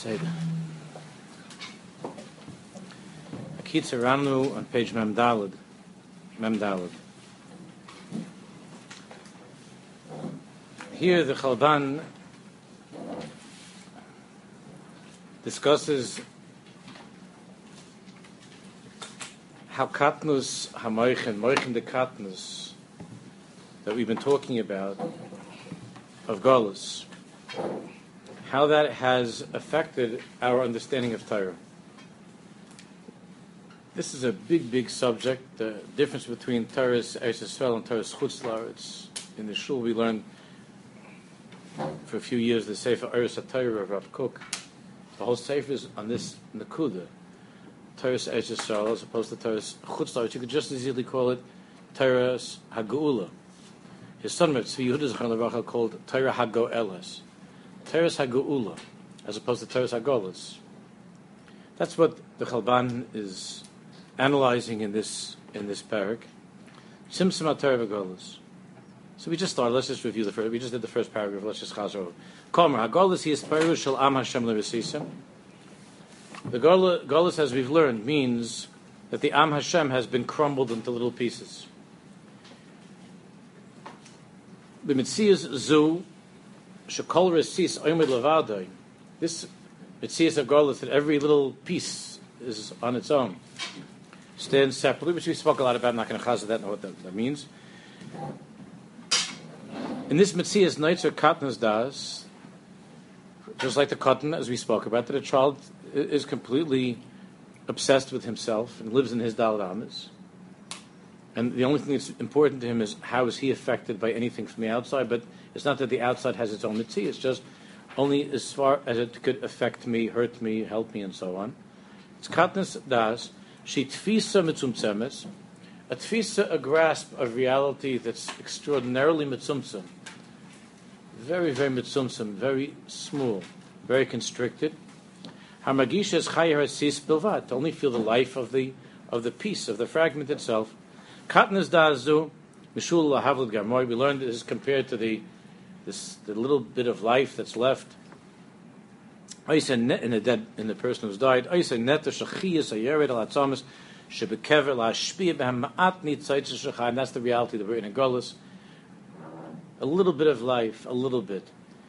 Seder. Akitza Ranu on page Mem Daled. Here the Chalban discusses how Katnus Hamoichin the Katnus that we've been talking about of Golus, how that has affected our understanding of Torah. This is a big subject, the difference between Torah's Eretz Yisrael and Torah's Chutz La'aretz. In the shul we learned for a few years the Sefer Eretz HaTorah of Rav Kook. The whole Sefer is on this Nakuda, Torah's Eretz Yisrael as opposed to Torah's Chutz La'aretz. You could just as easily call it Torah's HaGeula. His son Rav Tzvi Yehuda Zechron Levrach called Torah HaGo'eles, Torah's HaGeula, as opposed to Torah's HaGolas. That's what the Chalban is analyzing in this parak. Simsim HaTorah HaGolas. So we just started. Let's just review the first. We just did the first paragraph. Let's just chaz over. Komer HaGolas is Perush Shel Am Hashem Le'Vesisim. The Golas, as we've learned, means that the Am Hashem has been crumbled into little pieces. The Mitzias Zu Shekol Resis Oymid Levadai. This Mitzias of Golas, that every little piece is on its own, stands separately, which we spoke a lot about. I'm not going to chazah that, know what that means. In this Metzias Neitzer Katnas Das, just like the Katan, as we spoke about, that a child is completely obsessed with himself and lives in his Daled Amis. And the only thing that's important to him is how is he affected by anything from the outside, but it's not that the outside has its own Metzias, it's just only as far as it could affect me, hurt me, help me, and so on. It's Katnas Das, She Tfisa Mitzumtzemes, a tfisa, a grasp of reality that's extraordinarily mitzumtzum, very mitzumtzum, very small, very constricted. Hamagisha is chayer hasis bilvat, to only feel the life of the piece, of the fragment itself. Katnas da'azu mishul lahavlad garmoy. We learned this is compared to the little bit of life that's left. In the person who's died. That's the reality that we're in Golus. A little bit of life, a little bit.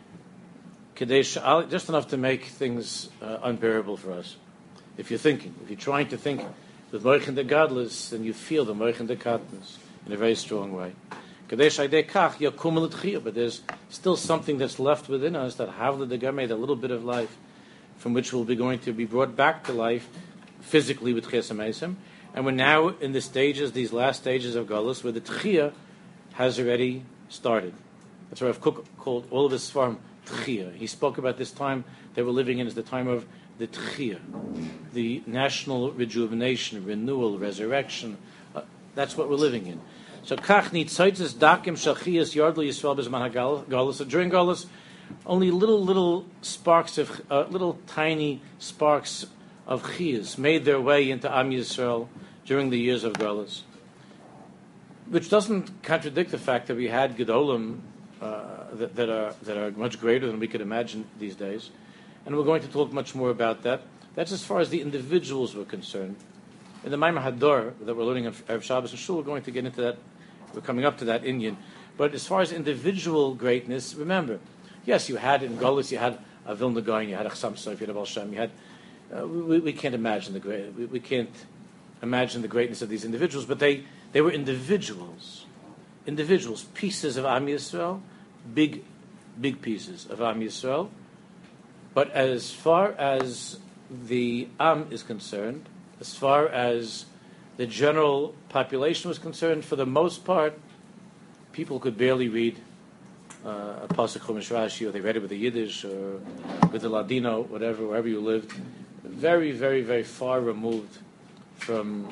Just enough to make things unbearable for us. If you're trying to think with Moichin the Godless, then you feel the Moichin the Katnas in a very strong way. But there's still something that's left within us, that Havla de Gameh, a little bit of life, from which we'll be going to be brought back to life physically with Chesem Esim. And we're now in these last stages of Galus, where the Tchiyah has already started. That's why Rav Kook called all of his farm Tchiyah. He spoke about this time they were living in as the time of the Tchiyah, the national rejuvenation, renewal, resurrection. That's what we're living in. So kach nitzaitzes dakim shachiyas yardli yisrael b'zman hagalus. So during galus, only little sparks of little tiny sparks of chiyas made their way into Am Yisrael during the years of galus, which doesn't contradict the fact that we had gedolim that are much greater than we could imagine these days, and we're going to talk much more about that. That's as far as the individuals were concerned. In the Maimar Hador that we're learning of Shabbos and Shul, we're going to get into that. We're coming up to that Indian. But as far as individual greatness, remember, yes, you had in Golus, you had a Vilna Gaon, you had a Chassam Sof, you had a Baal Shem, you had. We can't imagine we can't imagine the greatness of these individuals, but they were individuals, pieces of Am Yisrael, big pieces of Am Yisrael. But as far as the Am is concerned, as far as the general population was concerned, for the most part, people could barely read a Pasuk Chumash Rashi, or they read it with the Yiddish or with the Ladino, wherever you lived. Very far removed from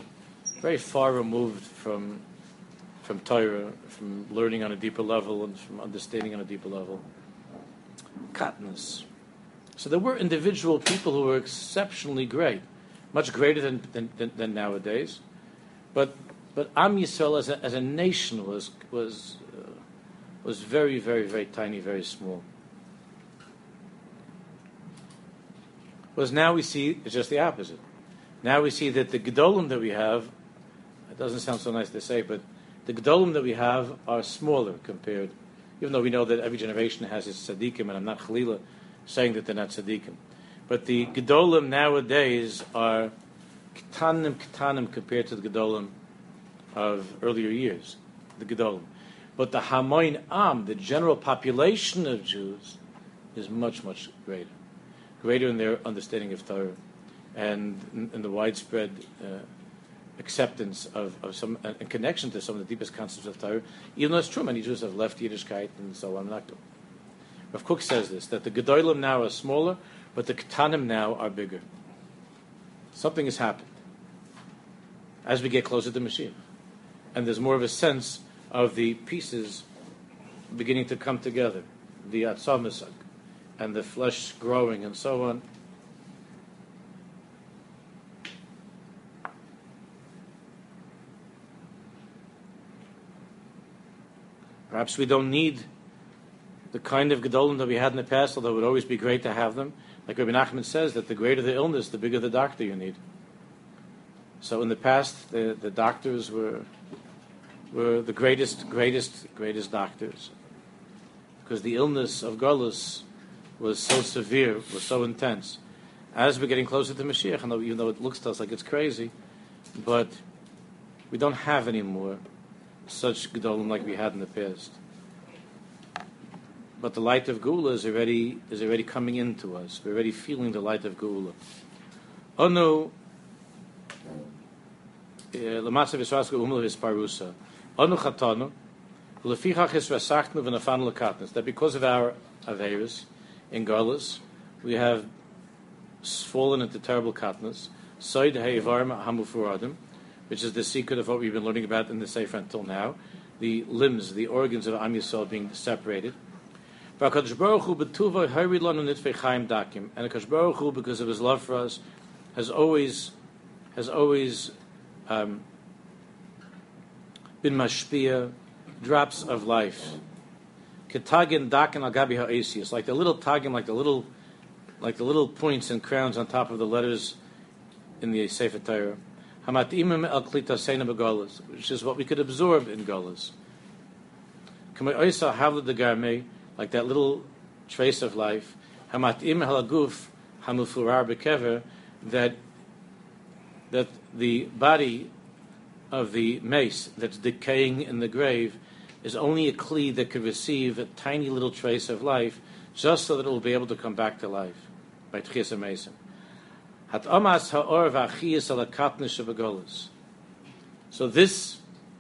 Torah, from learning on a deeper level and from understanding on a deeper level. Katnas. So there were individual people who were exceptionally great, much greater than nowadays. But Am Yisrael as a nation was very tiny, very small. Whereas now we see it's just the opposite. Now we see that the Gedolim that we have, it doesn't sound so nice to say, but the Gedolim that we have are smaller compared, even though we know that every generation has its tzaddikim, and I'm not Chalila saying that they're not tzaddikim. But the Gedolim nowadays are ketanim compared to the Gedolim of earlier years, the Gedolim. But the Hamoin Am, the general population of Jews, is much, much greater in their understanding of Torah and in the widespread acceptance of some and connection to some of the deepest concepts of Torah. Even though it's true, many Jews have left Yiddishkeit and so on. Rav Kook says this, that the Gedolim now are smaller, but the Ketanim now are bigger. Something has happened as we get closer to Mashiach. And there's more of a sense of the pieces beginning to come together, the Atzamas and the flesh growing and so on. Perhaps we don't need the kind of Gedolim that we had in the past, although it would always be great to have them. Like Rabbi Nachman says, that the greater the illness, the bigger the doctor you need. So in the past, the doctors were the greatest doctors, because the illness of Golus was so severe, was so intense. As we're getting closer to Mashiach, even though it looks to us like it's crazy, but we don't have anymore such Gedolim like we had in the past. But the light of Geula is already coming into us. We're already feeling the light of Geula. Anu l'matzav yisrael umel hisparusa. Anu chatanu l'fichach hisrasachnu v'nafanu lekatnas. That because of our averis in Galus, we have fallen into terrible katnas. Soid he'ivarim hamufuradim, which is the secret of what we've been learning about in the Sefer until now. The limbs, the organs of Am Yisrael being separated. And Akash Baruch Hu, because of His love for us, has always been mashpia, drops of life. Ketagin dakin al gabi ha'esius, like the little tagin, like the little points and crowns on top of the letters in the Sefer Torah. Hamatimim el klita seina begolas, which is what we could absorb in golas. Kamei oisa havla de garmei, like that little trace of life, hamatim halaguf hamufurar bekever, that the body of the mace that's decaying in the grave is only a kli that could receive a tiny little trace of life, just so that it will be able to come back to life by tchias mason. Hat amas haor v'achiyas ala katnish begolas. So this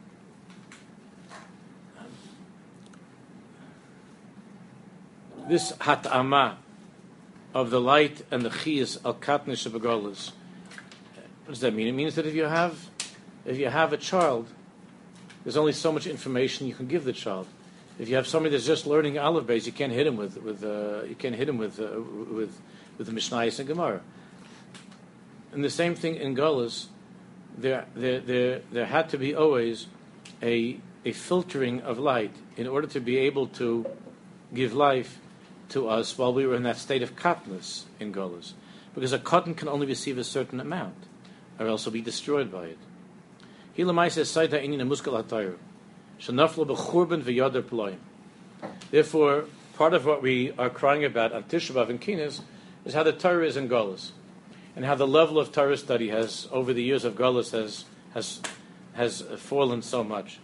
hat'ama of the light and the chiyas al katnish begolas. What does that mean? It means that if you have a child, there's only so much information you can give the child. If you have somebody that's just learning Aleph Beis, you can't hit him with the Mishnayos and Gemara. And the same thing in Galus, there had to be always a filtering of light in order to be able to give life to us while we were in that state of katnus in Galus. Because a cotton can only receive a certain amount, or else will be destroyed by it. Therefore, part of what we are crying about on Tisha B'Av and Kinas is how the Torah is in Galus, and how the level of Torah study has, over the years of Galus, has fallen so much.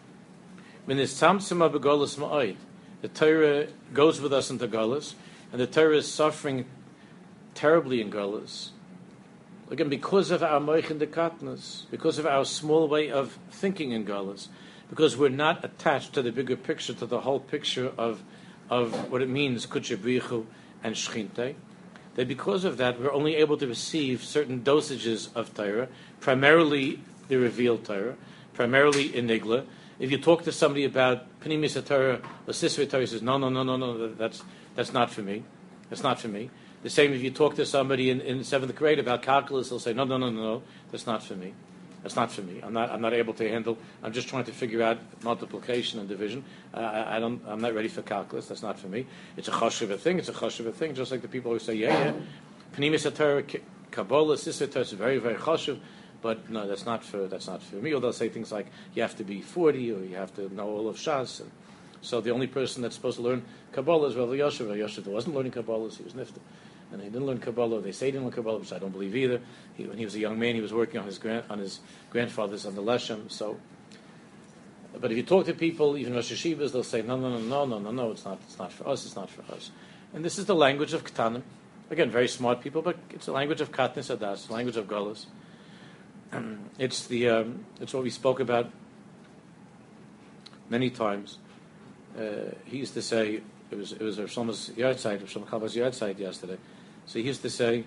The Torah goes with us into Galus, and the Torah is suffering terribly in Galus. Again, because of our moichin dekatnus, because of our small way of thinking in Galus, because we're not attached to the bigger picture, to the whole picture of what it means, Kudshe Brichu and Shchinte, that because of that, we're only able to receive certain dosages of Torah, primarily the revealed Torah, primarily in Nigla. If you talk to somebody about Pnimis Torah or Sisvei Torah, he says, no, that's not for me. That's not for me. The same if you talk to somebody in seventh grade about calculus, they'll say, no, that's not for me. That's not for me. I'm not able to handle. I'm just trying to figure out multiplication and division. I'm not ready for calculus. That's not for me. It's a chashuva thing. Just like the people always say, yeah. Pnimis HaTorah, Kabbalah, Sisra Torah is very, very chashuv, but no, that's not for me. Or they'll say things like you have to be 40 or you have to know all of Shas. And so the only person that's supposed to learn Kabbalah is Rav Yoshev. Rav Yoshev wasn't learning Kabbalah, so he was nifta. And he didn't learn Kabbalah. They say he didn't learn Kabbalah, which I don't believe either. When he was a young man, he was working on his grandfather's on the Leshem. So, but if you talk to people, even Rosh Hashivas, they'll say, no, it's not for us, it's not for us. And this is the language of Ketanim. Again, very smart people, but it's the language of Katnis Adas, the language of Golas. It's what we spoke about many times. He used to say, it was Rav Shlomo's Yartzeit, Rav Shlomo Chabad's Yartzeit yesterday. So he used to say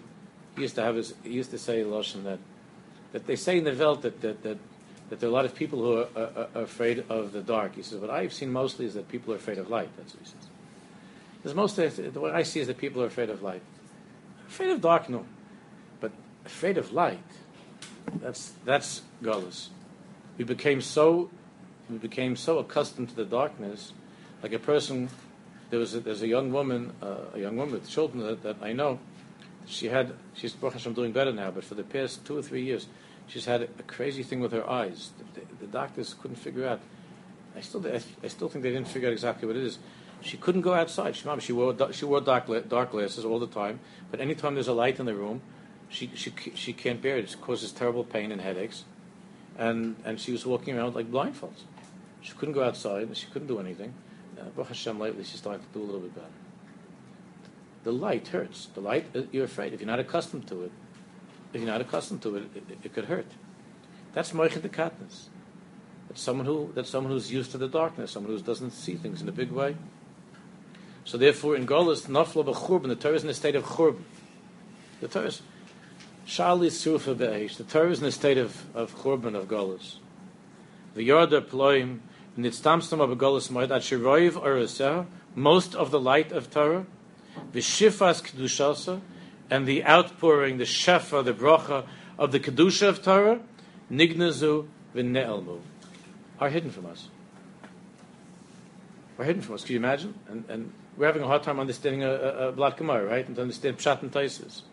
Lashon that they say in the Welt that there are a lot of people who are afraid of the dark. He says, what I've seen mostly is that people are afraid of light. That's what he says. What I see is that people are afraid of light. Afraid of dark, no. But afraid of light, that's Galus. We became so accustomed to the darkness, like a person. There's a young woman with children that I know. She's Baruch Hashem doing better now, but for the past 2 or 3 years, she's had a crazy thing with her eyes. The doctors couldn't figure out. I still think they didn't figure out exactly what it is. She couldn't go outside. She wore dark glasses all the time, but anytime there's a light in the room, she can't bear it. It causes terrible pain and headaches, and she was walking around like blindfolds. She couldn't go outside, and she couldn't do anything. Baruch Hashem, lately she's starting to do a little bit better. The light hurts. The light, you're afraid. If you're not accustomed to it, it could hurt. That's Moichet Katnis. That's someone who's used to the darkness, someone who doesn't see things in a big way. So therefore, in Golus, Naflo b'Churban, the Torah is in a state of Churban. The Torah is Shali Surfa Be'esh. The Torah is in a state of Churban, of Golus. The Yarda Ploim, Nitztamstam of Golus Moed, At Shiroiv Oraseh, most of the light of Torah, V'Shifas Kedushasa, and the outpouring, the Shefa, the Bracha of the Kedusha of Torah, Nignazu V'Ne'elmu, are hidden from us. Can you imagine? And we're having a hard time understanding a Blat Gemara, right? And to understand Pshat and Taisus.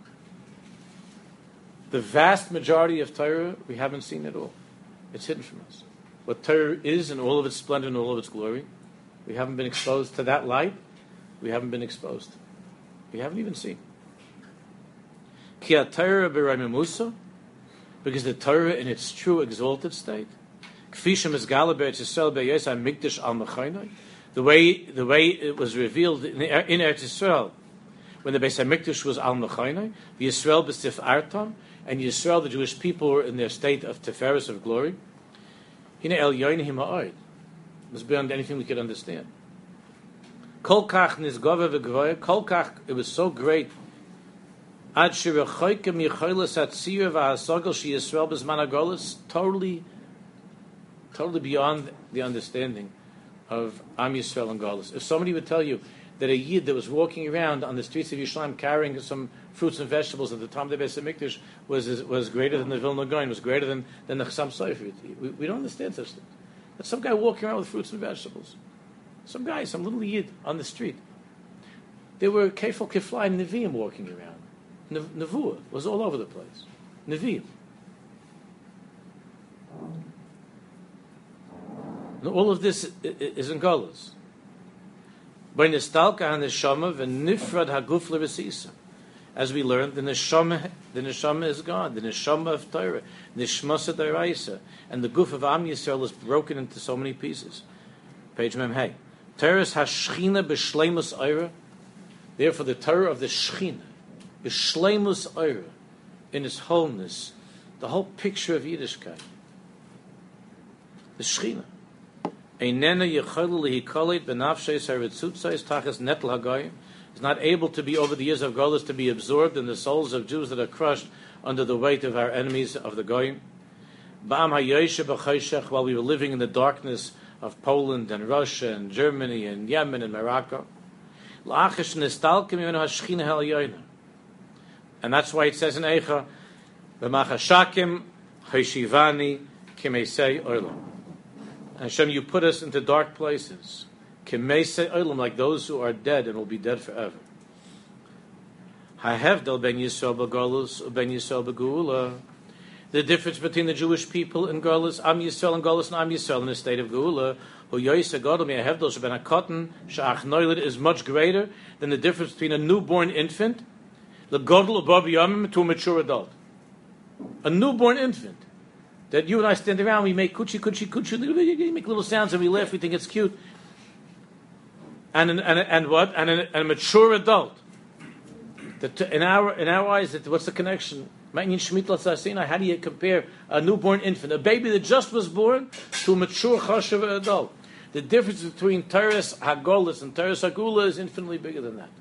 The vast majority of Torah we haven't seen at all. It's hidden from us. What Torah is in all of its splendor and all of its glory, we haven't been exposed to that light. We haven't been exposed. We haven't even seen. Ki ha-Torah b'Raimamusa, because the Torah in its true exalted state, Kfi shemizgala be'Eretz Yisrael be'Yos HaMikdash al Mechanoi, the way it was revealed in Eretz Yisrael, when the Beis HaMikdash was al Mechanoi, the Yisrael b'Sif Artam, and Yisrael, the Jewish people, were in their state of Tiferes, of glory. Hine el yoinihim ha'od. It was beyond anything we could understand. Kol kach nizgove v'gvoye, kol kach, it was so great. Ad shirechoyke michoyles hatzir v'hasogel she Yisrael b'zman hagolos, totally beyond the understanding of Am Yisrael and Golos. If somebody would tell you that a Yid that was walking around on the streets of Yerushalayim carrying some fruits and vegetables at the time of the Beis HaMikdash was greater than the Vilna Gaon, was greater than the Chassam Sofer, we don't understand such things. But some guy walking around with fruits and vegetables. Some little Yid on the street. There were Kefal Keflai Nevi'im walking around. Nevuah was all over the place. Nevi'im. And all of this is in Golos. By Nistalka HaNeshama v'Nifrad HaGuf L'Resisa. As we learned, the neshama is gone. The neshama of Torah, Nishmasa D'Oraisa, and the guf of Am Yisrael is broken into so many pieces. Page Mem Hey. Torah is Hashchina b'Shleimus Eira. Therefore, the Torah of the Shechina, b'Shleimus Eira, in its wholeness, the whole picture of Yiddishkeit. The Shechina. Einena Yecholu Lehikolit b'Nafsheis HaRetzutzos Tachas Netel HaGoyim. Is not able to be, over the years of Golus, to be absorbed in the souls of Jews that are crushed under the weight of our enemies of the Goyim. Ba'am haYoshe b'Choshech, while we were living in the darkness of Poland and Russia and Germany and Yemen and Morocco. La'achish nistalkim yimenu hashchina ha'elyoina. And that's why it says in Eicha, V'machashakim hoshivani kimeisei olam. Hashem, you put us into dark places. Like those who are dead and will be dead forever. Hahevdel ben Yisrael b'Golus ben Yisrael b'Geula. The difference between the Jewish people and Golus, Am Yisrael and Golus, and Am Yisrael in the state of Geula, who Yoisa Gadol Hahevdel sheben hakotten she'ach noiled is much greater than the difference between a newborn infant, the Gadol above Yamim, to a mature adult. A newborn infant that you and I stand around, we make kuchi kuchi kuchi, we make little sounds and we laugh, we think it's cute. And a mature adult. That in our eyes, what's the connection? How do you compare a newborn infant, a baby that just was born, to a mature chashav adult? The difference between Teres Hagolis and Teres Hagula is infinitely bigger than that.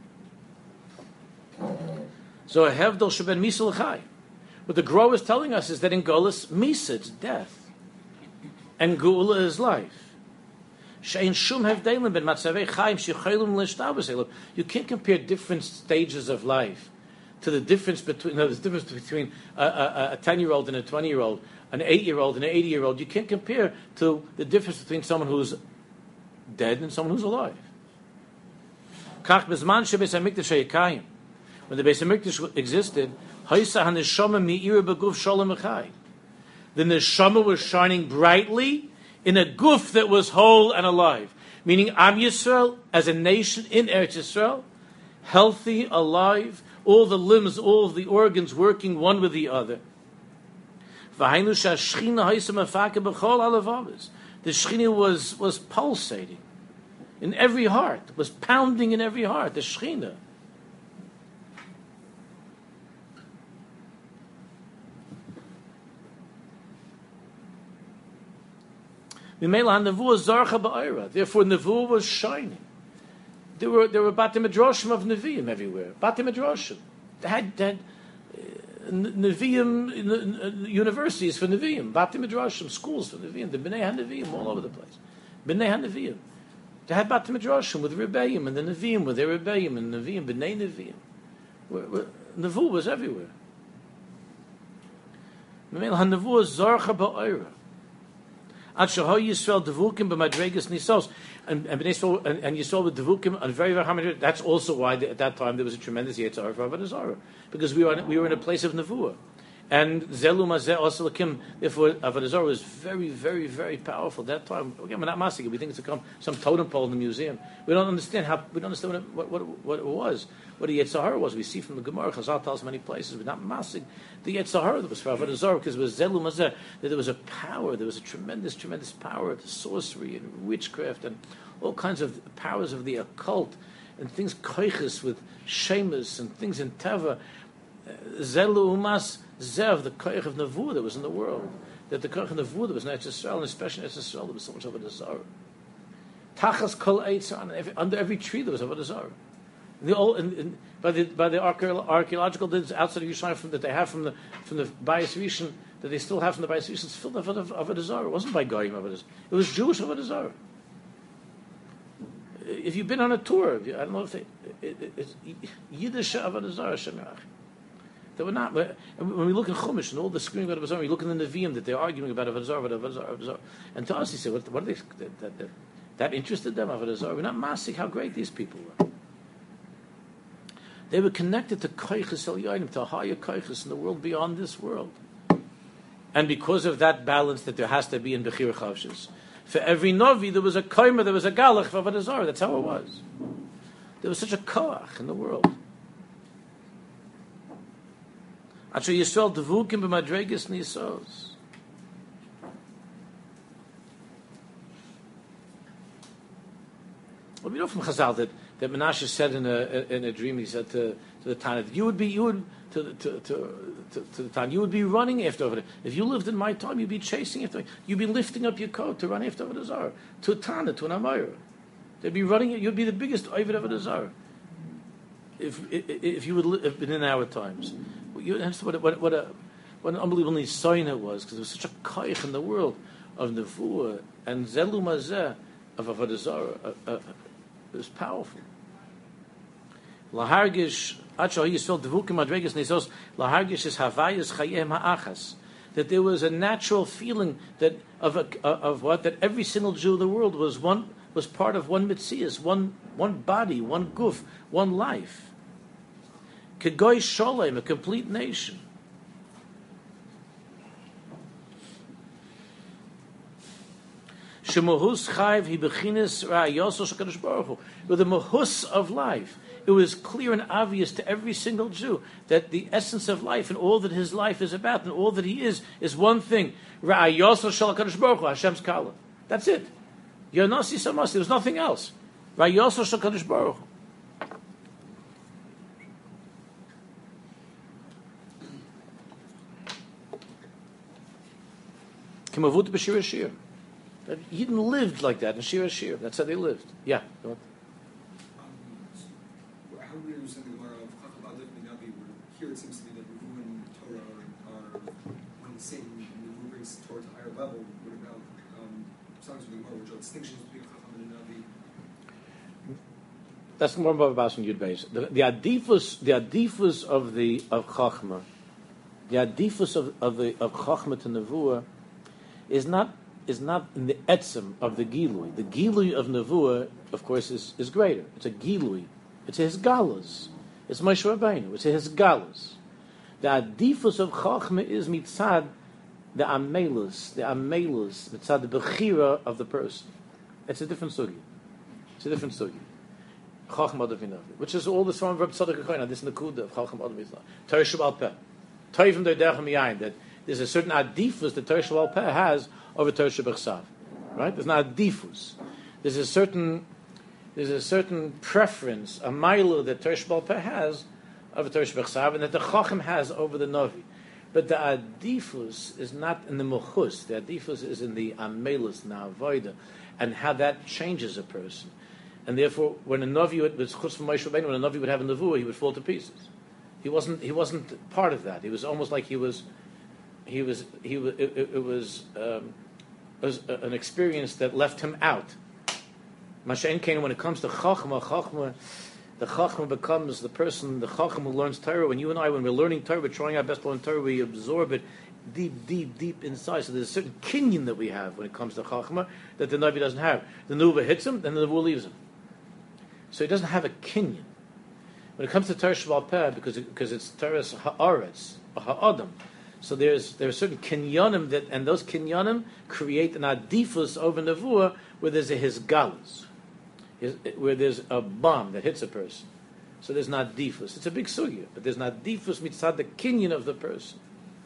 So a hevdel sheben misa l'chai. What the Gra is telling us is that in Golis, misa, it's death, and Geula is life. You can't compare different stages of life to the difference between a 10-year-old and a 20-year-old, an 8-year-old and an 80-year-old. You can't compare to the difference between someone who's dead and someone who's alive. When the Beis Hamikdash existed, the neshama was shining brightly in a guf that was whole and alive, meaning Am Yisrael as a nation in Eretz Yisrael, healthy, alive, all the limbs, all the organs working one with the other. The Shechina was pulsating in every heart, was pounding in every heart, the Shechina. Therefore, Nevuah was shining. There were Bati Midrashim of Nevi'im everywhere. Bati Midrashim. They had Nevi'im universities for Nevi'im. Bati Midrashim schools for Nevi'im. The Bnei HaNevi'im all over the place. Bnei HaNevi'im. They had Bati Midrashim with Rebbeim and the Nevi'im with their Rebbeim and Nevi'im, Bnei Nevi'im. Nevuah was everywhere. Nevuah Zarcha Ba'ira. And Yisrael with Devukim and very high. That's also why at that time there was a tremendous Yetzer Hara for Avodah Zarah, because we were in a place of Nevuah. And Zelu Mazeh also Lakim, therefore Avodah Zarah was very, very, very powerful at that time. Again, we're not masking it. We think it's some totem pole in the museum. We don't understand what it was. What a Yetzer Hara was. We see from the Gemara, Chazal tells many places, we're not masking the Yetzer Hara that was for Avodah Zarah, because it was Zelu Mazeh, that there was a power, there was a tremendous, tremendous power to sorcery and witchcraft and all kinds of powers of the occult and things koiches with shemus and things in Teva. Zelu Umas Zev, the koich of Nevuah that was in the world. That the koich of Nevuah that was in Eretz Yisrael, and especially in Eretz Yisrael, there was so much Avodah Zarah. Tachas kol eitzah, under every tree there was Avodah Zarah. By the archaeological digs outside of Yerushalayim that they have from the Bayis Rishon, that they still have from the Bayis Rishon, it's filled of Avodah Zarah. It wasn't by Goyim Avodah Zarah. It was Jewish Avodah Zarah. If you've been on a tour, I don't know if it's Yiddish Avodah Zarah Shemerach. They were not. When we look in Chumash and all the screaming about Avodah Zarah, we look in the Nevi'im that they're arguing about Avodah Zarah, Avodah Zarah, Avodah Zarah. And to us, he said, "What are they? That interested them Avodah Zarah? We're not masik how great these people were. They were connected to koiches elyonim, to higher koiches in the world beyond this world, and because of that balance that there has to be in Bechir Chavshis, for every novi there was a koimer, there was a galach for Avodah Zarah. That's how it was. There was such a koach in the world. Actually, Yisrael devukim b'madregas nisos. Well, we know from Chazal that Menashe said in a dream. He said to the Tana, you would be running after Avodah. If you lived in my time, you'd be chasing after. You'd be lifting up your coat to run after Avodah Zarah, to a Tana, to an Amayra. They'd be running. You'd be the biggest Oived Avodah Zarah. If you would have been in our times. What an unbelievable nisayon it was, because there was such a koich in the world of Nevuah and Zelu Mazeh of Avodah Zarah. It was powerful. Lahargish Achal Yisrael Devukim Madregas Nisos Lahargish is Havayas Chayem Ha'achas, that there was a natural feeling that that every single Jew in the world was part of one mitzias, one body, one guf, one life. Kegoy Sholem, a complete nation. Shemuhus Chayv Hi Bechinis Ra'ayos Shekadosh Baruch Hu. With the muhus of life, it was clear and obvious to every single Jew that the essence of life and all that his life is about and all that he is one thing. Ra'ayos Shekadosh Baruch Hu, Hashem's Kala. That's it. Yonosi Samasi. There was nothing else. Ra'ayos Shekadosh Baruch Hu. Kimavut b'shir shir. Yidden lived like that in Shir Shir. That's how they lived. Yeah. How we understand the Gemara of Chacham Adif Minabi, where here it seems to be that Ruvu and Torah are one and the same, and Ruvu brings Torah to a higher level. What about songs of the Gemara, which are distinctions between Chacham and Nabi? That's more about Bashan Yud Beis. The adifus of Chachma, the adifus of Chachma to Nevuah is not in the etzem of the gilui. The gilui of Nevuah, of course, is greater. It's a gilui. It's his galas. It's Moshe Rabbeinu. It's his galas. The adifus of Chachma is mitzad the amelus, mitzad the bechira of the person. It's a different sugi. Chacham Adav Minavi, which is all the from Reb Tzadok HaKohen, this Nakuda of Chacham Adav Minavi. Torah Shabbat Peh. Toivim Doidechem Yayin, that there's a certain adifus that Torah Shabbat Peh has over Torah Shabbat. Right? There's not adifus. There's a certain preference, a milo that Torah Shabbat Peh has over Torah Shabbat and that the Chacham has over the Navi. But the adifus is not in the muchus. The adifus is in the amelus, na avoida, and how that changes a person. And therefore, when a Navi was chutz from Moshe Rabbeinu, when a Navi would have a Nevuah, he would fall to pieces. He wasn't part of that. He was almost like it was an experience that left him out. Mashen Kain, when it comes to Chachma, the Chachma becomes the person, the Chacham who learns Torah. When you and I, when we're learning Torah, we're trying our best to learn Torah, we absorb it deep inside. So there's a certain kinyan that we have when it comes to Chachma that the Navi doesn't have. The Nevuah hits him, then the Nevuah leaves him. So he doesn't have a kinyan. When it comes to Torah Shabbat Peh, because it's Torah Ha'aretz, Ha'adam, so there's certain kinyanim and those kinyanim create an adifus over Nevuah where there's a hisgalus, where there's a bomb that hits a person. So there's not adifus. It's a big sugya, but there's not adifus mitzad the kinyan of the person.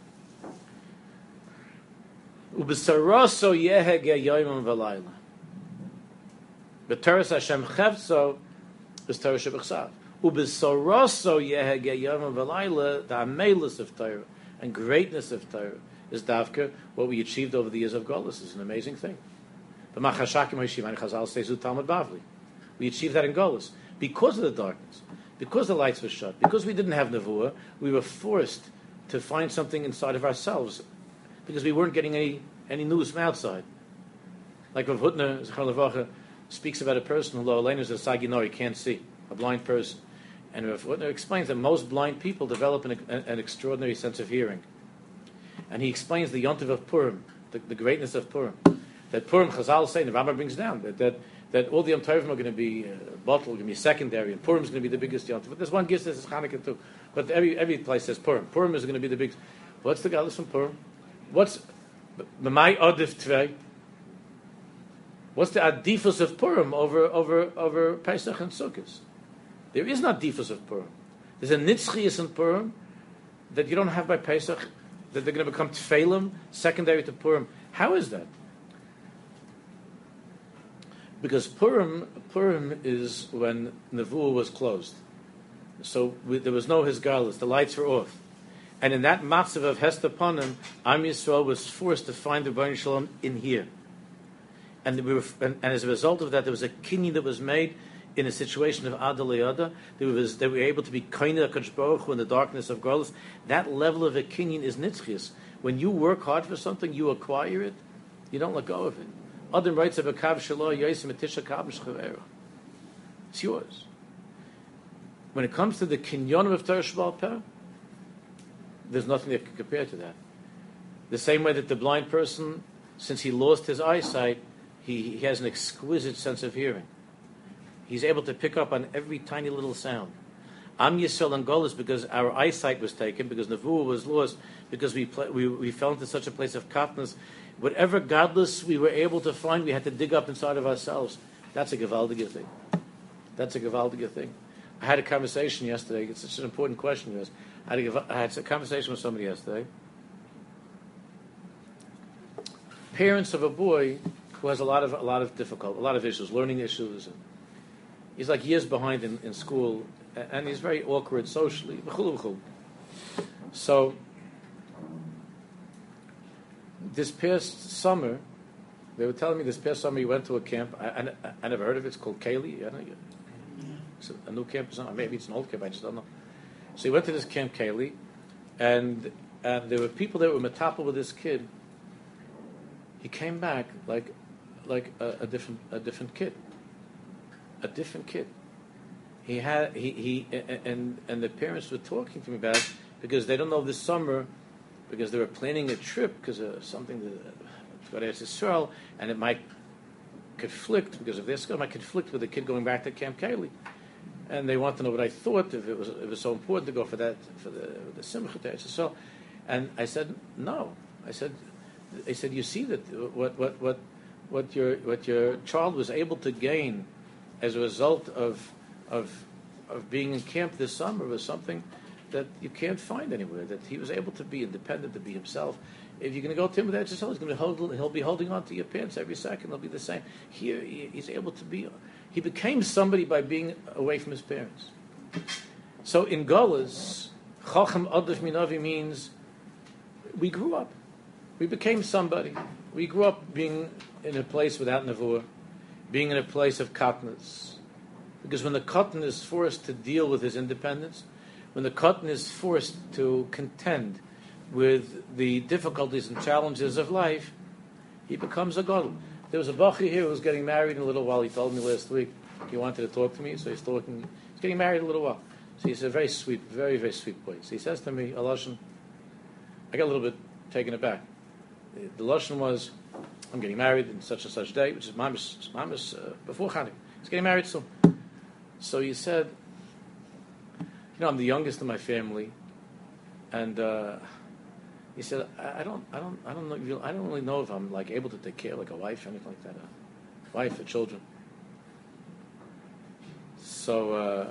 Ubesaraso yeheg yoyim v'layla. B'teres Hashem chevtso is Torah Shebechsav. Ubesaraso yeheg yoyim v'layla, the amelus of Torah and greatness of Torah is davka what we achieved over the years of Golus. Is an amazing thing. The Machashakim Hashivan Chazal says Talmud Bavli. We achieved that in Golus because of the darkness, because the lights were shut, because we didn't have Nevuah. We were forced to find something inside of ourselves because we weren't getting any news from outside. Like Rav Hutner Zechron Levacha speaks about a person who lo aleinu is a saginor, can't see, a blind person. And Rav Hutner explains that most blind people develop an extraordinary sense of hearing. And he explains the yontiv of Purim, the greatness of Purim. That Purim, Chazal say, and the Rambam brings down, that all the Yom Tovim are going to be bottled, going to be secondary, and Purim is going to be the biggest Yom Tov. But there's one gift that says Chanukah too. But every place says Purim. Purim is going to be the biggest. What's the galus from Purim? What's B'mai Adif Tvei? What's the adifus of Purim over Pesach and Sukkot? There is not difus of Purim. There's a nitzchias in Purim that you don't have by Pesach, that they're going to become tefillim, secondary to Purim. How is that? Because Purim is when Nevuah was closed. So there was no Hisgalus, the lights were off. And in that matzav of Hester Panim, Am Yisrael was forced to find the Baruch Shalom in here. And as a result of that, there was a kinyan that was made in a situation of Adal Yada. They were able to be Kaina HaKadosh Baruch Hu in the darkness of Golus. That level of a kinyan is nitzchias. When you work hard for something, you acquire it, you don't let go of it. Adam writes of a kav shelo yosim etisha kav shchavera. It's yours. When it comes to the kinyonim of Torah Shabbat Peh, there's nothing that can compare to that. The same way that the blind person, since he lost his eyesight, he has an exquisite sense of hearing. He's able to pick up on every tiny little sound. Am Yisrael and Golas because our eyesight was taken, because Nevuah was lost, because we fell into such a place of katnas. Whatever godless we were able to find, we had to dig up inside of ourselves. That's a gewaldige thing. That's a gewaldige thing. I had a conversation yesterday. It's such an important question. Guys. I had a conversation with somebody yesterday. Parents of a boy who has a lot of issues, learning issues. He's like years behind in school, and he's very awkward socially. So this past summer, they were telling me this past summer he went to a camp. I never heard of it. It's called Kaylee. I don't know. It's a new camp. Maybe it's an old camp. I just don't know. So he went to this camp, Kaylee, and there were people that were metapel with this kid. He came back like a different kid. A different kid. He and the parents were talking to me about it because they don't know this summer, because they were planning a trip because of something to go to Eretz Yisrael, and it might conflict because of this. It might conflict with the kid going back to Camp Kaylee, and they want to know what I thought if it was so important to go for the simcha to Eretz Yisrael. And I said no. I said you see that what your child was able to gain as a result of being in camp this summer was something that you can't find anywhere. That he was able to be independent, to be himself. If you're going to go to him with Eretz Yisrael, he'll be holding on to your pants every second. He'll be the same. Here, he's able to be. He became somebody by being away from his parents. So in Golas, Chacham Adif Minavi means we grew up. We became somebody. We grew up being in a place without Nevuah, being in a place of katnas. Because when the katan is forced to deal with his independence, when the katan is forced to contend with the difficulties and challenges of life, he becomes a gadol. There was a bachi here who was getting married in a little while. He told me last week he wanted to talk to me, so he's getting married in a little while. So he's a very sweet, very, very sweet boy. So he says to me, Alashon, I got a little bit taken aback. The Lashon was, I'm getting married in such and such day, which is Mamish before Chanukah. He's getting married soon. So he said, I'm the youngest in my family, and he said, I don't really know if I'm like able to take care of like a wife or anything like that, a wife or children. So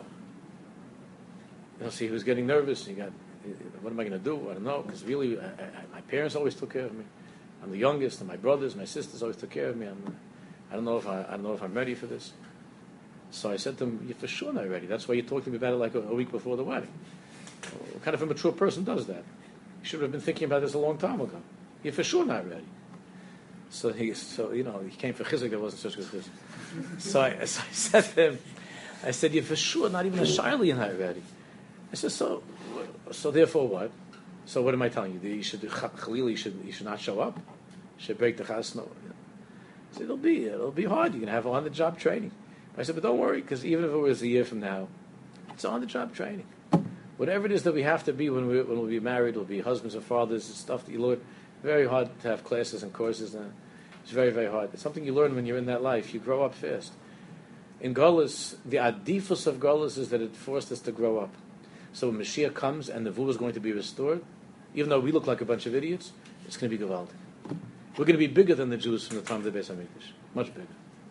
he was getting nervous. What am I going to do? I don't know, because really, my parents always took care of me. I'm the youngest, and my brothers, my sisters always took care of me. I don't know if I'm ready for this. So I said to him, "You're for sure not ready. That's why you talked to me about it like a week before the wedding. What kind of a mature person does that? You should have been thinking about this a long time ago. You're for sure not ready." So he came for chizuk. It wasn't such a good chizuk. So I said to him, I said, "You're for sure not even a shayli and not ready." I said, "So therefore what? So what am I telling you? You should not show up. You should break the chasna." I said, "It'll be hard. You're gonna have on-the-job training." I said, "But don't worry, because even if it was a year from now, it's on-the-job training. Whatever it is that we have to be when we'll be married, we'll be husbands and fathers. It's stuff that you learn. Very hard to have classes and courses. And it's very, very hard. It's something you learn when you're in that life. You grow up fast. In Golas, the adifus of Golas is that it forced us to grow up. So when Mashiach comes and the Nevuah is going to be restored, even though we look like a bunch of idiots, it's going to be gewaldig. We're going to be bigger than the Jews from the time of the Beis Hamikdash. Much bigger.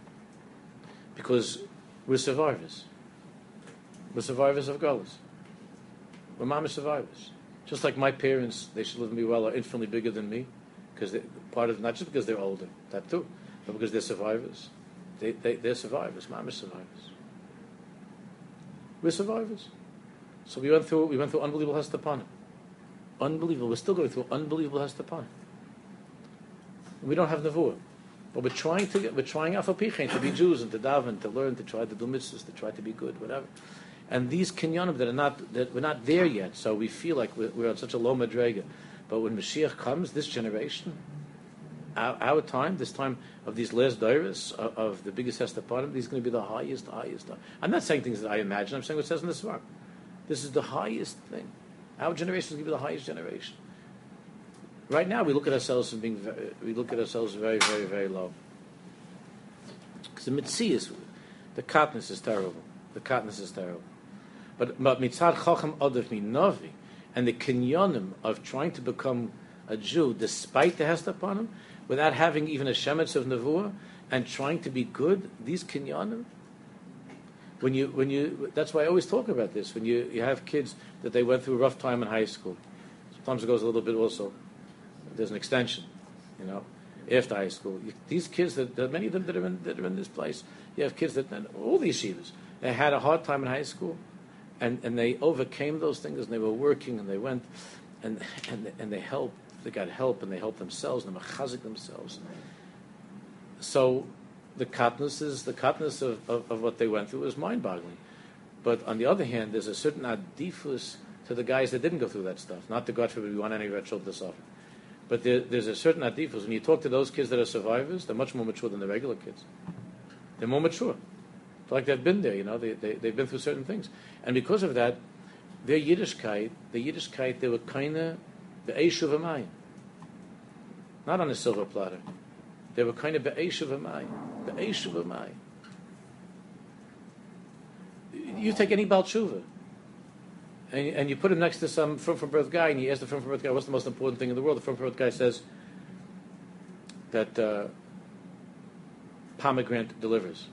Because we're survivors. We're survivors of Golas. We're mama survivors. Just like my parents, they should live and be well, are infinitely bigger than me, because not just because they're older, that too, but because they're survivors. They're survivors, mama survivors. We're survivors. So we went through unbelievable hastapanim. Unbelievable. We're still going through unbelievable hastapanim. We don't have nevuah. But we're trying alpha pichein to be Jews and to daven, to learn, to try to do mitzvahs, to try to be good, whatever. And these kinyanim that we're not there yet, so we feel like we're on such a low madrega. But when Mashiach comes, this generation, our time, this time of these last dairas of the biggest hestapanim, these are going to be the highest. I'm not saying things that I imagine. I'm saying what it says in the Svar. This is the highest thing. Our generation is going to be the highest generation. Right now, we look at ourselves very, very, very low. Because the mitzias, the katnus is terrible. But mitzad chacham adav minavi, and the kinyanim of trying to become a Jew despite the hest upon him, without having even a shemetz of nevuah, and trying to be good, these kinyanim. When you, that's why I always talk about this. When you have kids that they went through a rough time in high school, sometimes it goes a little bit also. There's an extension, after high school. These kids that many of them that are in this place, you have kids that all these yeshivas, they had a hard time in high school, and they overcame those things, and they were working, and they went, and they helped. They got help, and they helped themselves, and they machazik themselves. So the katnus of what they went through is mind-boggling. But on the other hand, there's a certain adifus to the guys that didn't go through that stuff. Not to God forbid we want any of our children to suffer. But there's a certain adifus. When you talk to those kids that are survivors, they're much more mature than the regular kids. They're more mature. It's like they've been there, they've been through certain things. And because of that, their Yiddishkeit, they were kind of the Eishuv Amayim. Not on a silver platter. They were kind of Be'eshuv Amayim. Be'eshuv Amayim. You take any Baal Tshuva, and you put him next to some from birth guy, and you ask the from birth guy, what's the most important thing in the world? The from birth guy says that pomegranate delivers.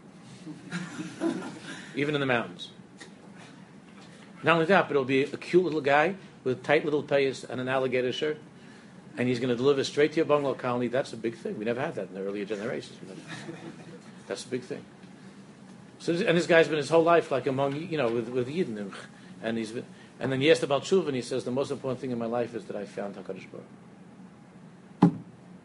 Even in the mountains. Not only that, but it'll be a cute little guy with tight little payas and an alligator shirt, and he's going to deliver straight to your bungalow colony. That's a big thing. We never had that in the earlier generations. That's a big thing. So, and this guy's been his whole life like among with Yidden, and and then he asked about tshuva, and he says the most important thing in my life is that I found Hakadosh Baruch.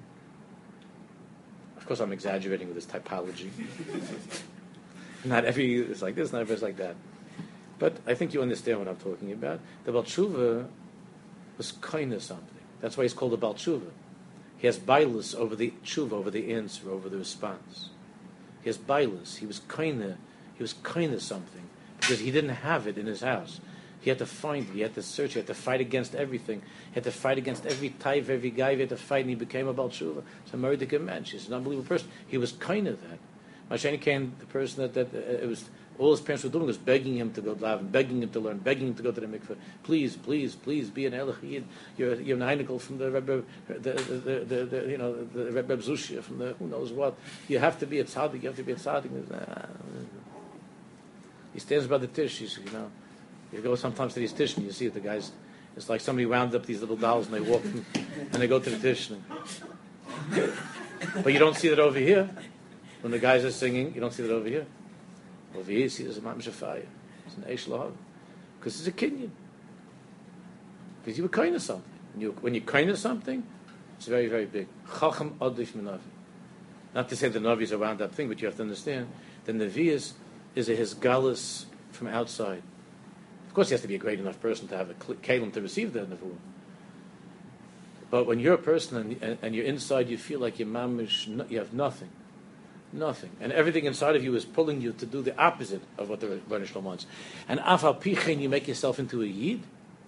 Of course, I'm exaggerating with this typology. Not every is like this, not every is like that. But I think you understand what I'm talking about. The Baal Tshuva was kind of something. That's why he's called a Baal Tshuva. He has bailus over the tshuva, over the answer, over the response. He has bailus. He was kind of something because he didn't have it in his house. He had to find it. He had to search. He had to fight against everything. He had to fight against every type, every guy. He had to fight, and he became a Baal Tshuva. It's a murdered man. He's an unbelievable person. He was kind of that. Mashani came, the person that it was all his parents were doing was begging him to go to Lavan, begging him to learn, begging him to go to the mikveh. Please, please, please, be an Elachid. You're an Einikel from the Rebbe, the Rebbe Zushia from the who knows what. You have to be a tzaddik. You have to be a tzaddik. He stands by the tish. You go sometimes to these tish and you see it. The guys, it's like somebody wound up these little dolls and they walk and they go to the tish. But you don't see that over here. When the guys are singing, you don't see that over here. Over here, you see there's a Ma'am Shafaya. It's an Eish Lahav. Because it's a Kenyan. Because you were kind of something. When you're kind of something, it's very, very big. Chacham Adif Minavi. Not to say the Navi is a wound up thing, but you have to understand the Navi is a Hisgalus from outside. Of course, he has to be a great enough person to have a Kalim to receive the Navu. But when you're a person and you're inside, you feel like you're mamish, you have nothing. Nothing. And everything inside of you is pulling you to do the opposite of what the Rebbeinu Shalom wants. And afal pichen, you make yourself into a yid.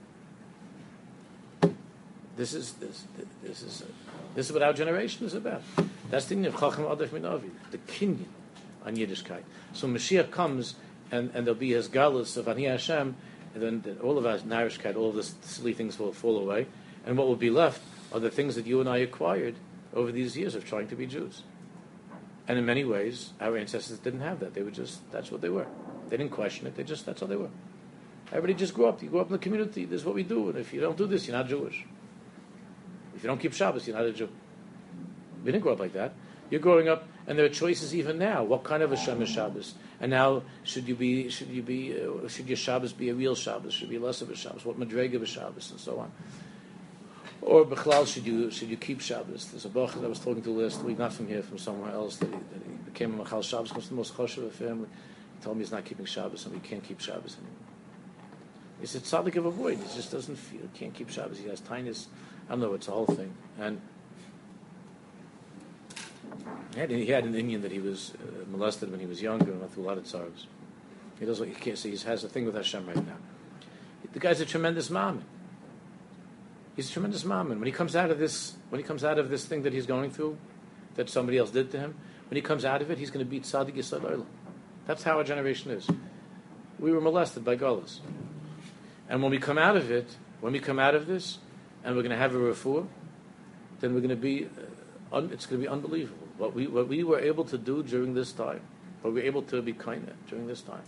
This is what our generation is about. That's the thing of Chacham Adif Minavi, the Kinyan on Yiddishkeit. So Mashiach comes and there'll be his galus of Ani Hashem, and then all of our Narishkeit, all of the silly things will fall away. And what will be left are the things that you and I acquired over these years of trying to be Jews. And in many ways, our ancestors didn't have that. They were just, that's what they were. They didn't question it. That's how they were. Everybody just grew up. You grew up in the community. This is what we do. And if you don't do this, you're not Jewish. If you don't keep Shabbos, you're not a Jew. We didn't grow up like that. You're growing up, and there are choices even now. What kind of a Shem is Shabbos? And now, should your Shabbos be a real Shabbos? Should it be less of a Shabbos? What Madrega of a Shabbos? And so on. Or Bechlal, should you keep Shabbos? There's a Bach that I was talking to last week, not from here, from somewhere else, that he became a Machal Shabbos, comes to the most choshev of family. He told me he's not keeping Shabbos, and he can't keep Shabbos anymore. He said, tzaddik of a void. He just doesn't feel, he can't keep Shabbos. He has tinnitus. I don't know, it's a whole thing. And he had an Indian that he was molested when he was younger and went through a lot of tzaros. He does what he can't see. He has a thing with Hashem right now. The guy's a tremendous mammon. He's a tremendous mammon. When he comes out of this thing that he's going through, that somebody else did to him, when he comes out of it, he's going to be tzaddik yesod olam. That's how our generation is. We were molested by Golas. And when we come out of this, and we're going to have a refuah, then we're going to be, it's going to be unbelievable. What we were able to do during this time, what we were able to be kind of during this time.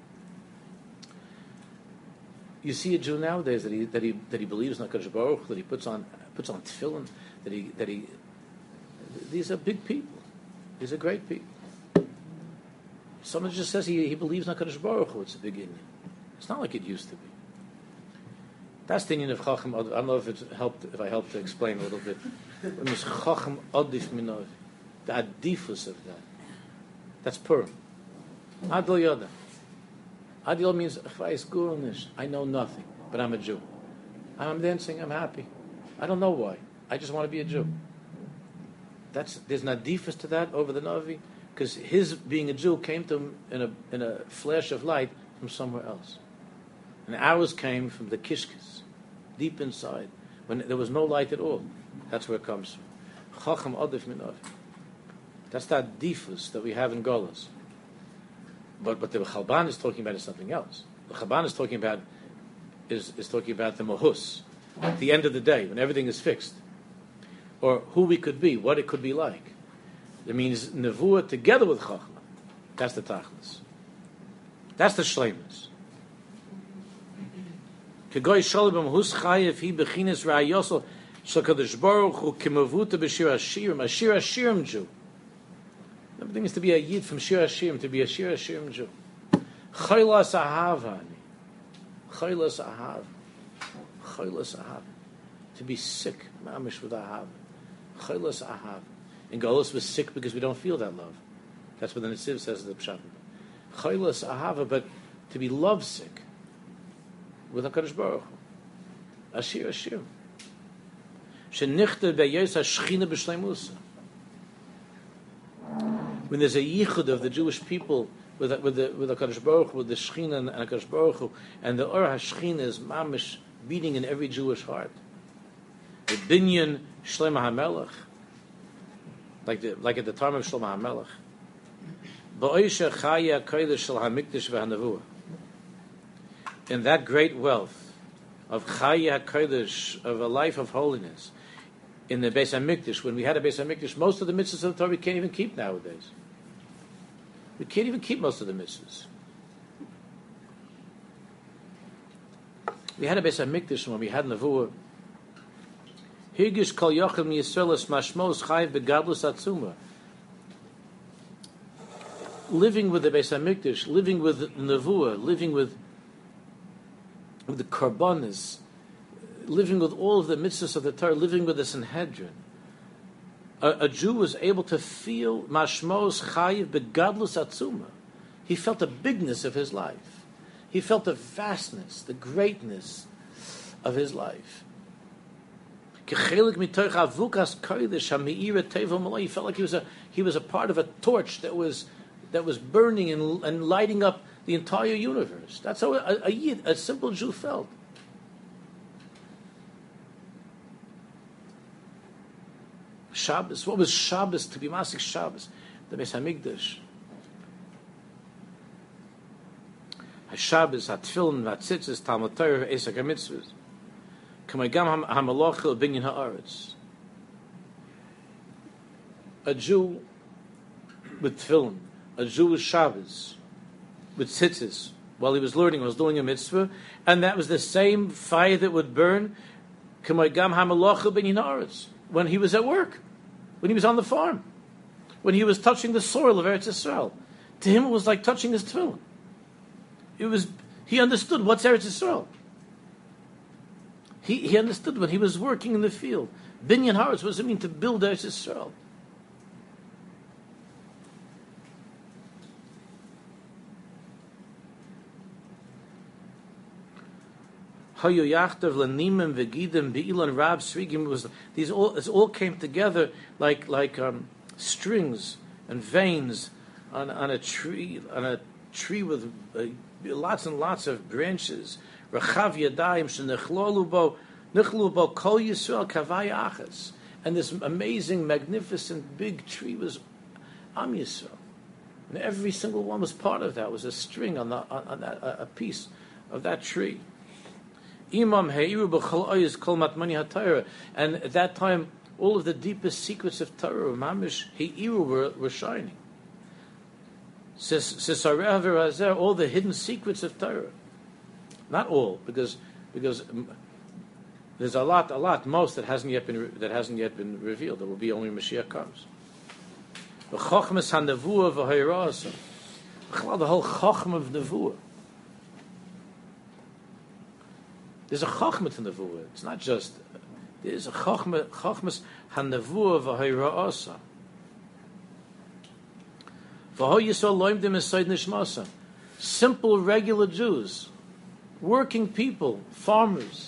You see a Jew nowadays that he believes in HaKadosh Baruch Hu, that he puts on tefillin, that he these are big people. These are great people. Someone just says he believes in HaKadosh Baruch Hu, it's a big Indian. It's not like it used to be. That's the Indian of Chacham. I don't know if I helped to explain a little bit. It means Chacham Adif Minov, the adifus of that. That's Purim. Adil Yoda. Adil means I know nothing, but I'm a Jew. I'm dancing. I'm happy. I don't know why. I just want to be a Jew. There's an adifus to that over the Navi, because his being a Jew came to him in a flash of light from somewhere else. And ours came from the kishkis, deep inside, when there was no light at all. That's where it comes from. Chacham Adif Minov. That's that difus that we have in Golas. But the Chalban is talking about is something else. The Chalban is talking about is talking about the Mahus, at the end of the day, when everything is fixed. Or who we could be, what it could be like. It means Nevuah together with Chachma. That's the Tachlis. That's the Shleimus. Kegoy Shalom Hus Chayev Hi Bechinis Ra'yosel Shakadosh Baruch Hu Kimavuta B'Shir Hashirim, a Shir Hashirim Jew. Everything is to be a Yid from Shir Hashirim, to be a Shir Hashirim Jew. Chaylas Ahav. Chaylas Ahav. Chaylas Ahav. To be sick, mamish with Ahav. Chaylas Ahav. And Golos was sick because we don't feel that love. That's what the Netziv says in the Pshat. Chaylas Ahava, but to be lovesick with HaKadosh Baruch Hu. Ashir Ashir. Shenichte be'yos ha'shchina b'shleimusa. When there's a yichud of the Jewish people with HaKadosh Baruch Hu, with the Shechina and HaKadosh Baruch Hu, and the Or HaShechina is mamish beating in every Jewish heart. The binyan Shlomo HaMelech, like at the time of Shlomo HaMelech. Ba'oisha chaya kodesh shel hamikdash v'hanavuah. In that great wealth of chaya kodesh, of a life of holiness, in the Beis HaMikdash, when we had a Beis HaMikdash, most of the mitzvahs of the Torah we can't even keep nowadays. We can't even keep most of the mitzvahs. We had a Beis HaMikdash when we had Nevuah. Higish kol yochel mi Yisrael es mashmos chayiv begadlus atzuma. Living with the Beis HaMikdash, living with Nevuah, living with the Karbanis, living with all of the mitzvahs of the Torah, living with the Sanhedrin. A Jew was able to feel mashmos chayiv begadlus atzuma. He felt the bigness of his life. He felt the vastness, the greatness of his life. He felt like he was a part of a torch that was burning and lighting up the entire universe. That's how a Yid, a simple Jew, felt. Shabbos. What was Shabbos? To be Masik Shabbos, the Beis Hamikdash. Shabbos, Hatfilin, Vatzitzis, Talmud Torah, Esak HaMitzvahs. Kamagam HaMalochel Binyan HaAretz. A Jew with Tefillin, a Jew with Shabbos, with tzitzis, while he was learning, was doing a mitzvah, and that was the same fire that would burn Kamagam HaMalochel Binyan HaAretz, when he was at work, when he was on the farm, when he was touching the soil of Eretz Yisrael. To him, it was like touching his tefillin. He understood what's Eretz Yisrael. He understood when he was working in the field. Binyan Haaretz, what does it mean to build Eretz Yisrael? It all came together like strings and veins on a tree with lots and lots of branches. Rachav Yadayim shenechlolu bo kol Yisrael kavaya achas. And this amazing, magnificent, big tree was Am Yisrael. And every single one was part of that. Was a string on that a piece of that tree. Imam heiru b'chol oyes kol matmani haTorah. And at that time, all of the deepest secrets of Torah, mamish heiru, were shining. All the hidden secrets of Torah. Not all, because there's a lot, most that hasn't yet been revealed. There will be only when Mashiach comes. The chochmas hanavua v'hayrasa, the whole chochma of nevuah. There's a chochma to nevuah. It's not just. There's a chochmas hanavua v'hayrasa. Simple, regular Jews, working people, farmers,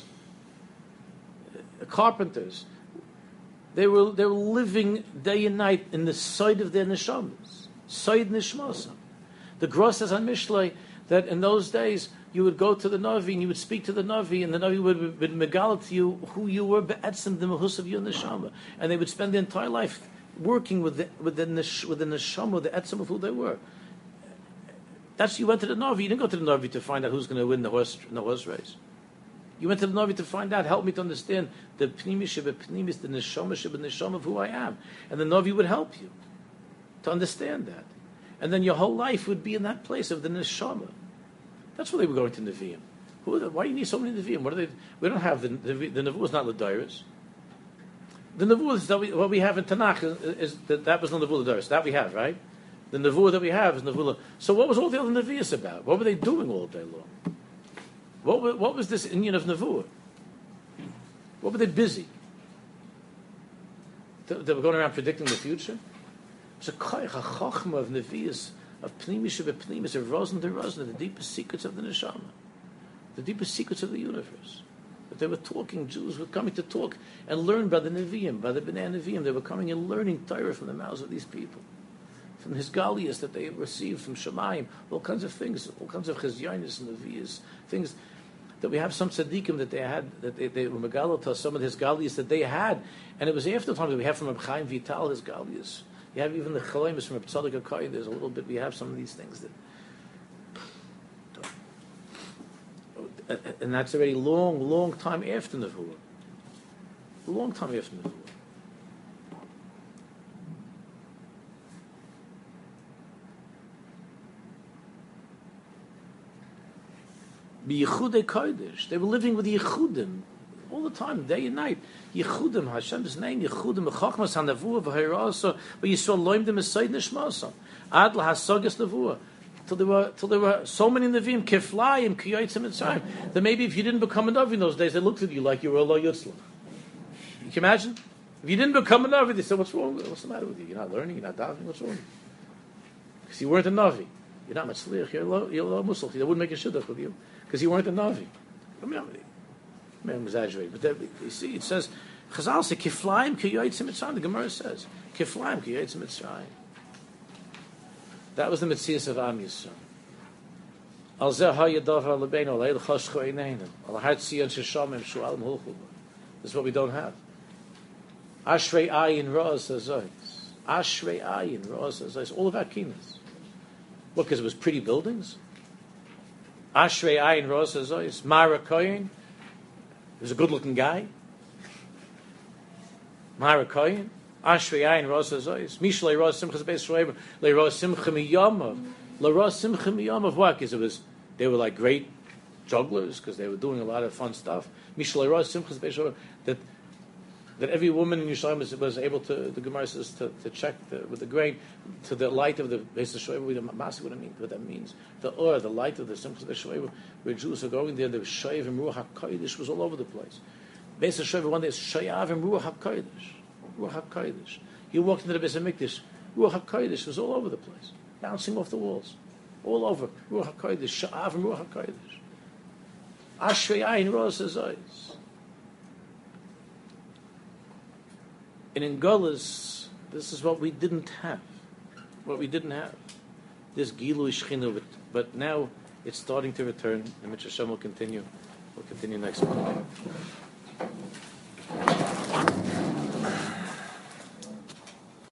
carpenters. They were living day and night in the side of their neshamas, side nishmasa. The Gross says on Mishlei that in those days you would go to the Navi and you would speak to the Navi, and the Navi would megal to you who you were, be'etzim the mahus of your neshama, and they would spend their entire life working with the neshama, the etzim of who they were. That's you went to the Navi. You didn't go to the Navi to find out who's going to win the horse race. You went to the Navi to find out, help me to understand the pnimish, the neshama of who I am, and the Navi would help you to understand that, and then your whole life would be in that place of the neshama. That's why they were going to Nevi'im. Why do you need so many Nevi'im? What are they? We don't have the Nevuah is not L'Dairis. The Nevuah is what we have in Tanakh is that was not Nevuah L'Dairis. That we have, right? The Nevuah that we have is Nevuah. So what was all the other Nevi'is about? What were they doing all day long? What was this Inyan of Nevuah? What were they busy? They were going around predicting the future? It's a chochma of Nevi'is, of Pnimisha B'Pnimis, of Rosen to Rosen, the deepest secrets of the Neshama, the deepest secrets of the universe. That they were talking, Jews were coming to talk and learn by the Nevi'im, by the Bnei Nevi'im. They were coming and learning Torah from the mouths of these people, from his Galias that they received from Shemayim, all kinds of things, all kinds of Chizyanis and Nevi'is, things that we have some tzaddikim that they had, that they were Megalo to us, some of his Galias that they had, and it was after the time that we have from Reb Chaim Vital his Galias. You have even the Chalemus from Reb Tzadok HaKohen. There's a little bit. We have some of these things that, and that's already long time after Nevuah. Long time after Nevuah. B'yichudei kodesh. They were living with the Yichudim all the time, day and night. Yichudim, Hashem's name, Yichudim, Chachmas HaNevuah v'Hayrasa, but Yisrael loimed them aside nishmasa. Ad lahasagas Nevuah. Till there were so many Nevi'im, Keflayim, Kiyotzim, Mitzrayim, that maybe if you didn't become a Navi in those days, they looked at you like you were a Lo Yutzla. You can imagine? If you didn't become a Navi, they said, what's wrong? What's the matter with you? You're not learning, you're not davening, what's wrong? Because you weren't a Navi. You're not Matzliach, you're a Lo Muslim. They wouldn't make a shidduch with you, because you weren't a Navi. I'm exaggerating, but you see, it says, Chazal say, Kiflaim ki yotzim Mitzrayim. The Gemara says, Kiflaim ki yotzim Mitzrayim. That was the Metzias of Am Yisrael. Al zeh ha'yadav ha'lebeinu, al ha'il chashcho eineinu, al ha'tzion sheshamim shu'alim hulchu. This is what we don't have. Ashrei ayin ra'as hazois. Ashrei ayin ra'as hazois. All of our kingdoms. What, because it was pretty buildings? Ashrei ayin ra'as hazois. Mara Koyin. He was a good-looking guy. Mara Koyin. Ashrei ayin ra'as hazois. Mishlei ra'as simchas beis shreiber. Le ra'as simcha miyamav. Le ra'as simcha miyamav. What? Because they were like great jugglers, because they were doing a lot of fun stuff. Mishlei ra'as simchas beis shreiber. That every woman in Yerushalayim was able to, the Gemara says, to check with the grain to the light of the Beis HaShoeva, what that means. The light of the Simchas Beis HaShoeva, where Jews are going there, the Shoev and Ruach HaKodesh was all over the place. Beis HaShoeva, one day, is Shoev and Ruach HaKodesh. Ruach HaKodesh. You walked into the Beis HaMikdash, Ruach HaKodesh was all over the place, bouncing off the walls. All over. Ruach HaKodesh, Shoev and Ruach HaKodesh. Ashrei Ayin Rosh Hazois. And in Golas, this is what we didn't have. What we didn't have. This Gilui Shechina, but now it's starting to return, and Mitzvah Hashem will continue. We'll continue next month.